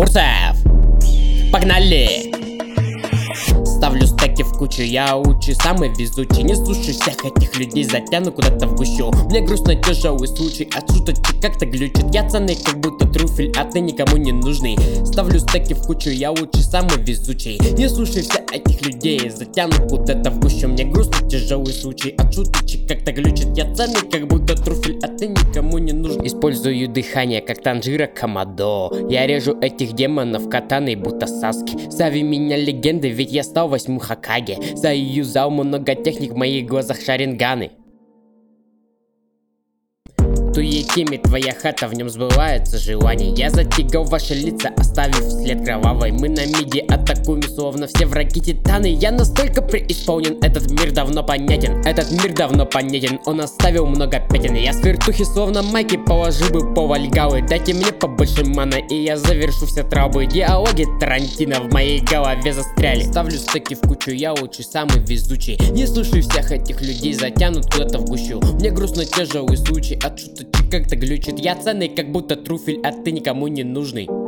Бурцев! Погнали! Ставлю стеки в кучу, я учу самый везучий. Не слушай всех этих людей, затяну куда-то в гущу. Мне грустно тяжелый случай, от шуточек как-то глючит. Я ценный, как будто трюфель, а ты никому не нужный. Ставлю стеки в кучу, я учу самый везучий. Не слушай всех этих людей, затяну куда-то в гущу. Мне грустно тяжелый случай, от шуточек как-то глючит. Я ценный, как будто трюфель, а ты никому не нужный. Использую дыхание, как Танжира Камадо. Я режу этих демонов катаной, будто Саски. Зови меня легендой, ведь я стал 8 Хокаге. Заюзал много техник, в моих глазах шаринганы. Туетими твоя хата, в нем сбывается желание. Я затягал ваши лица, оставив след кровавый. Мы на миде атакуем, словно все враги титаны. Я настолько преисполнен, этот мир давно понятен. Этот мир давно понятен, он оставил много пятен. Я с вертухи, словно майки, положил бы по вальгалы. Дайте мне побольше мана, и я завершу все травы. Диалоги Тарантино в моей голове застряли. Ставлю стеки в кучу, я учу самый везучий. Не слушай всех этих людей, затянут куда-то в гущу. Мне грустно тяжелый случай, от шуточек как-то глючит. Я ценный, как будто трюфель, а ты никому не нужный.